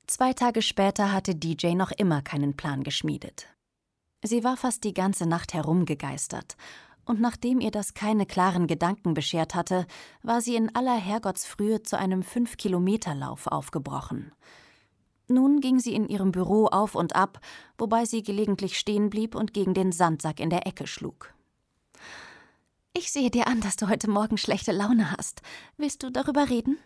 2 Tage später hatte DJ noch immer keinen Plan geschmiedet. Sie war fast die ganze Nacht herumgegeistert, und nachdem ihr das keine klaren Gedanken beschert hatte, war sie in aller Herrgottsfrühe zu einem 5-Kilometer-Lauf aufgebrochen. Nun ging sie in ihrem Büro auf und ab, wobei sie gelegentlich stehen blieb und gegen den Sandsack in der Ecke schlug. »Ich sehe dir an, dass du heute Morgen schlechte Laune hast. Willst du darüber reden?«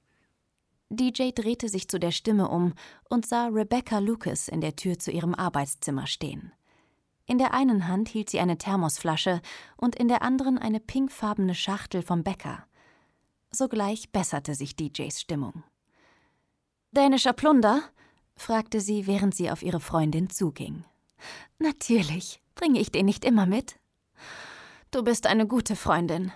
DJ drehte sich zu der Stimme um und sah Rebecca Lucas in der Tür zu ihrem Arbeitszimmer stehen. In der einen Hand hielt sie eine Thermosflasche und in der anderen eine pinkfarbene Schachtel vom Bäcker. Sogleich besserte sich DJs Stimmung. »Dänischer Plunder?« fragte sie, während sie auf ihre Freundin zuging. »Natürlich. Bringe ich den nicht immer mit?« »Du bist eine gute Freundin.«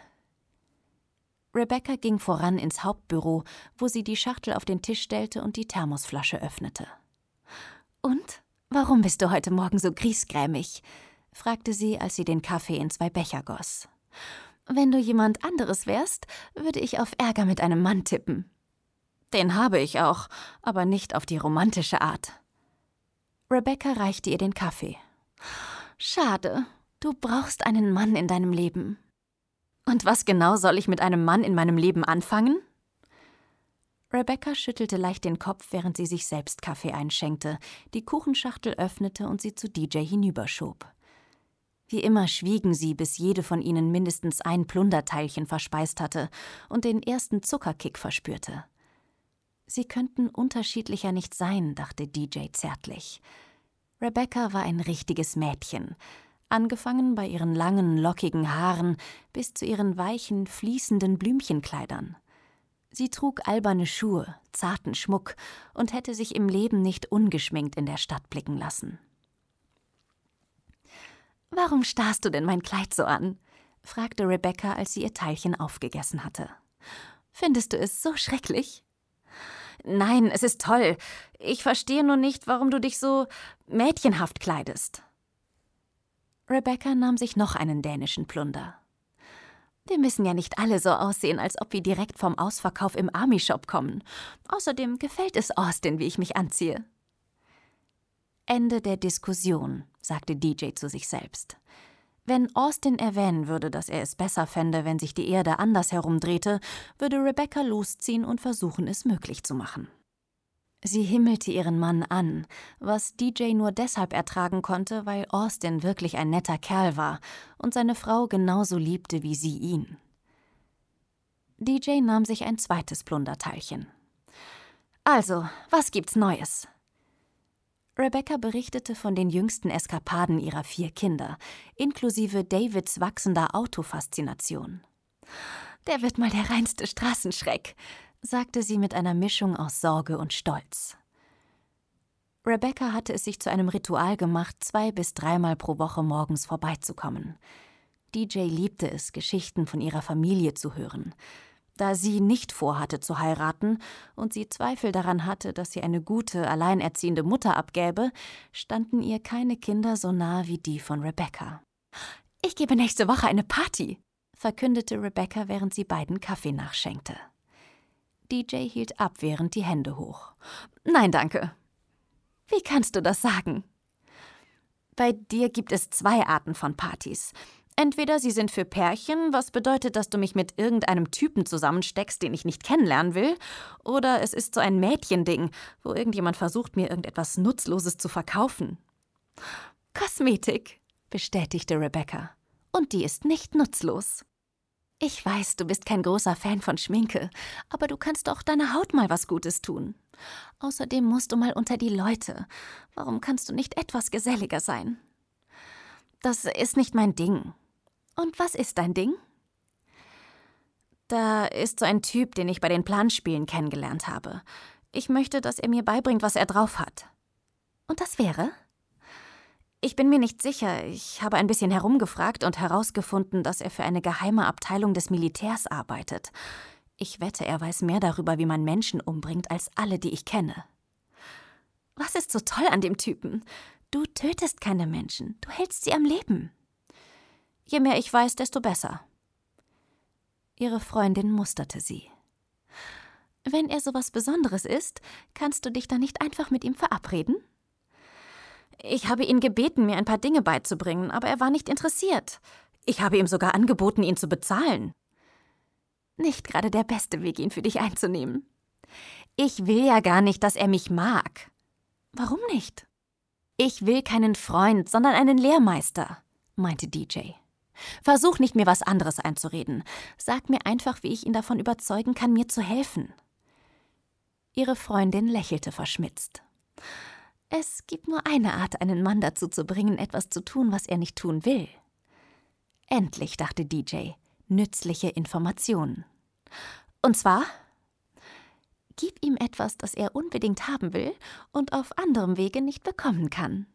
Rebecca ging voran ins Hauptbüro, wo sie die Schachtel auf den Tisch stellte und die Thermosflasche öffnete. »Und? Warum bist du heute Morgen so griesgrämig?« fragte sie, als sie den Kaffee in 2 Becher goss. »Wenn du jemand anderes wärst, würde ich auf Ärger mit einem Mann tippen.« »Den habe ich auch, aber nicht auf die romantische Art.« Rebecca reichte ihr den Kaffee. »Schade, du brauchst einen Mann in deinem Leben.« »Und was genau soll ich mit einem Mann in meinem Leben anfangen?« Rebecca schüttelte leicht den Kopf, während sie sich selbst Kaffee einschenkte, die Kuchenschachtel öffnete und sie zu DJ hinüberschob. Wie immer schwiegen sie, bis jede von ihnen mindestens ein Plunderteilchen verspeist hatte und den ersten Zuckerkick verspürte. Sie könnten unterschiedlicher nicht sein, dachte DJ zärtlich. Rebecca war ein richtiges Mädchen, angefangen bei ihren langen, lockigen Haaren bis zu ihren weichen, fließenden Blümchenkleidern. Sie trug alberne Schuhe, zarten Schmuck und hätte sich im Leben nicht ungeschminkt in der Stadt blicken lassen. »Warum starrst du denn mein Kleid so an?« fragte Rebecca, als sie ihr Teilchen aufgegessen hatte. »Findest du es so schrecklich?« »Nein, es ist toll. Ich verstehe nur nicht, warum du dich so mädchenhaft kleidest.« Rebecca nahm sich noch einen dänischen Plunder. »Wir müssen ja nicht alle so aussehen, als ob wir direkt vom Ausverkauf im Army-Shop kommen. Außerdem gefällt es Austin, wie ich mich anziehe.« »Ende der Diskussion«, sagte DJ zu sich selbst. Wenn Austin erwähnen würde, dass er es besser fände, wenn sich die Erde anders herumdrehte, würde Rebecca losziehen und versuchen, es möglich zu machen. Sie himmelte ihren Mann an, was DJ nur deshalb ertragen konnte, weil Austin wirklich ein netter Kerl war und seine Frau genauso liebte wie sie ihn. DJ nahm sich ein zweites Plunderteilchen. »Also, was gibt's Neues?« Rebecca berichtete von den jüngsten Eskapaden ihrer 4 Kinder, inklusive Davids wachsender Autofaszination. »Der wird mal der reinste Straßenschreck«, sagte sie mit einer Mischung aus Sorge und Stolz. Rebecca hatte es sich zu einem Ritual gemacht, 2 bis 3 Mal pro Woche morgens vorbeizukommen. DJ liebte es, Geschichten von ihrer Familie zu hören. Da sie nicht vorhatte zu heiraten und sie Zweifel daran hatte, dass sie eine gute, alleinerziehende Mutter abgäbe, standen ihr keine Kinder so nahe wie die von Rebecca. »Ich gebe nächste Woche eine Party«, verkündete Rebecca, während sie beiden Kaffee nachschenkte. DJ hielt abwehrend die Hände hoch. »Nein, danke.« »Wie kannst du das sagen?« »Bei dir gibt es 2 Arten von Partys. Entweder sie sind für Pärchen, was bedeutet, dass du mich mit irgendeinem Typen zusammensteckst, den ich nicht kennenlernen will, oder es ist so ein Mädchending, wo irgendjemand versucht, mir irgendetwas Nutzloses zu verkaufen.« »Kosmetik«, bestätigte Rebecca. »Und die ist nicht nutzlos.« »Ich weiß, du bist kein großer Fan von Schminke, aber du kannst doch deiner Haut mal was Gutes tun. Außerdem musst du mal unter die Leute. Warum kannst du nicht etwas geselliger sein?« »Das ist nicht mein Ding.« »Und was ist dein Ding?« »Da ist so ein Typ, den ich bei den Planspielen kennengelernt habe. Ich möchte, dass er mir beibringt, was er drauf hat.« »Und das wäre?« »Ich bin mir nicht sicher. Ich habe ein bisschen herumgefragt und herausgefunden, dass er für eine geheime Abteilung des Militärs arbeitet. Ich wette, er weiß mehr darüber, wie man Menschen umbringt, als alle, die ich kenne.« »Was ist so toll an dem Typen? Du tötest keine Menschen, du hältst sie am Leben.« »Je mehr ich weiß, desto besser.« Ihre Freundin musterte sie. Wenn er sowas Besonderes ist, kannst du dich dann nicht einfach mit ihm verabreden? Ich habe ihn gebeten, mir ein paar Dinge beizubringen, aber er war nicht interessiert. Ich habe ihm sogar angeboten, ihn zu bezahlen. Nicht gerade der beste Weg, ihn für dich einzunehmen. Ich will ja gar nicht, dass er mich mag. Warum nicht? Ich will keinen Freund, sondern einen Lehrmeister, meinte DJ. Versuch nicht, mir was anderes einzureden. Sag mir einfach, wie ich ihn davon überzeugen kann, mir zu helfen. Ihre Freundin lächelte verschmitzt. Es gibt nur eine Art, einen Mann dazu zu bringen, etwas zu tun, was er nicht tun will. Endlich, dachte DJ, nützliche Informationen. Und zwar: Gib ihm etwas, das er unbedingt haben will und auf anderem Wege nicht bekommen kann.